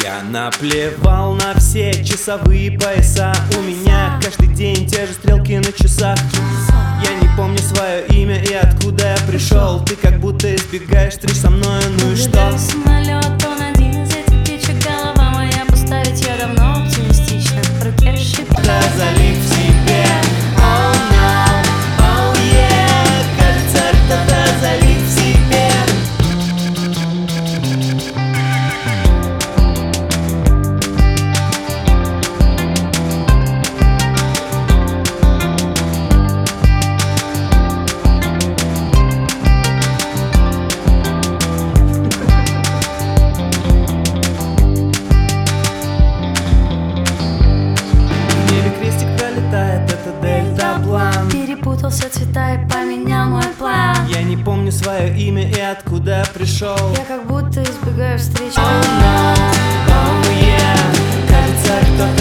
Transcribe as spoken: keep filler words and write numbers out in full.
Я наплевал на все часовые пояса. У меня каждый день те же стрелки на часах. Я не помню свое имя и откуда я пришел. Ты как будто избегаешь встреч со мной, ну и что? Самолет, он один из этих птичек. Голова моя пуста, ведь я давно оптимистична. В руке шипит, да залив в себе. Oh no, oh yeah. Кажется, кто-то залив в себе. Перепутался цвета и поменял мой план. Я не помню свое имя и откуда я пришел. Я как будто избегаю встреч. Oh no, oh yeah. Кажется, кто-то